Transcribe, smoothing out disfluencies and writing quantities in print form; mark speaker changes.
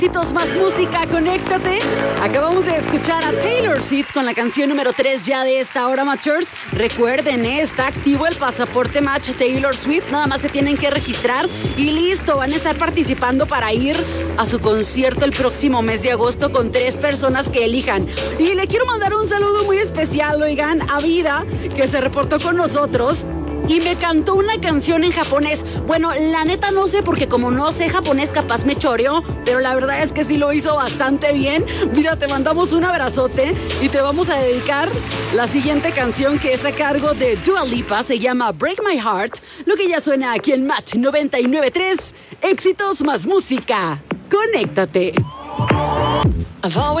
Speaker 1: Éxitos más música, conéctate. Acabamos de escuchar a Taylor Swift con la canción número 3 ya de esta hora, Matchers. Recuerden, está activo el pasaporte Match Taylor Swift. Nada más se tienen que registrar y listo. Van a estar participando para ir a su concierto el próximo mes de agosto con 3 personas que elijan. Y le quiero mandar un saludo muy especial, oigan, a Vida, que se reportó con nosotros y me cantó una canción en japonés. Bueno, la neta no sé, porque como no sé japonés, capaz me choreó, pero la verdad es que sí lo hizo bastante bien. Vida, te mandamos un abrazote y te vamos a dedicar la siguiente canción, que es a cargo de Dua Lipa. Se llama Break My Heart, lo que ya suena aquí en Match 99.3. Éxitos más música. Conéctate.